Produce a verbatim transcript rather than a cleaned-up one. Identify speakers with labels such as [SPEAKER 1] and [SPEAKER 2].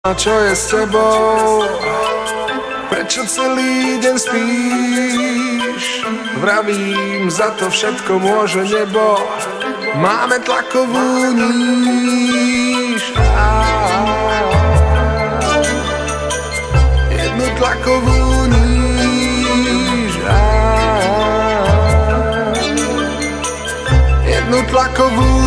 [SPEAKER 1] A čo je s tebou? Prečo celý deň spíš? Vravím, za to všetko môže nebo. Máme tlakovú níž. Jednu tlakovú níž. Jednu tlakovú